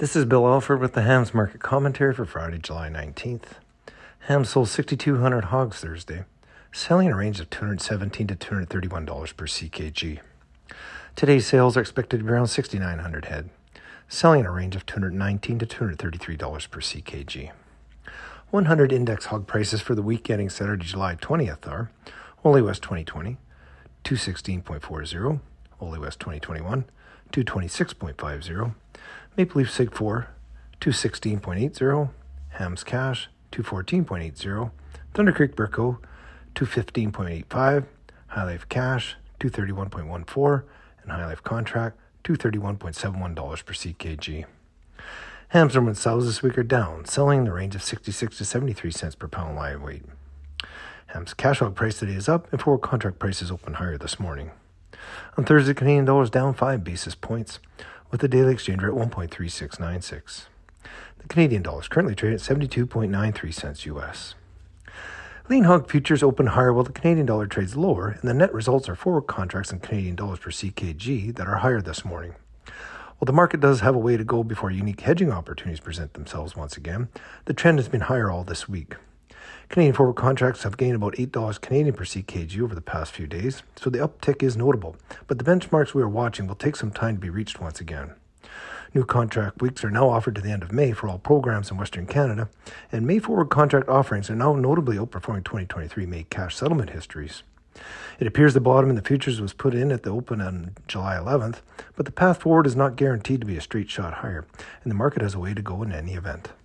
This is Bill Alford with the Hams Market Commentary for Friday, July 19th. Hams sold 6,200 hogs Thursday, selling in a range of $217 to $231 per CKG. Today's sales are expected to be around 6,900 head, selling in a range of $219 to $233 per CKG. 100 index hog prices for the week ending Saturday, July 20th are Ole West 2020, 216.40, Ole West 2021, 226.50, Maple Leaf Sig 4, 216.80, Hams Cash, 214.80, Thunder Creek Burco, 215.85, High Life Cash, 231.14, and High Life Contract, $231.71 per CKG. Hams Norman sows this week are down, selling in the range of 66 to 73 cents per pound live weight. Hams cash hog price today is up, and forward contract prices open higher this morning. On Thursday, Canadian dollar is down 5 basis points, with the daily exchange rate at 1.3696. The Canadian dollar is currently trading at 72.93 cents U.S. Lean hog futures open higher while the Canadian dollar trades lower, and the net results are forward contracts in Canadian dollars per CKG that are higher this morning. While the market does have a way to go before unique hedging opportunities present themselves once again, the trend has been higher all this week. Canadian forward contracts have gained about $8 Canadian per CKG over the past few days, so the uptick is notable, but the benchmarks we are watching will take some time to be reached once again. New contract weeks are now offered to the end of May for all programs in Western Canada, and May forward contract offerings are now notably outperforming 2023 May cash settlement histories. It appears the bottom in the futures was put in at the open on July 11th, but the path forward is not guaranteed to be a straight shot higher, and the market has a way to go in any event.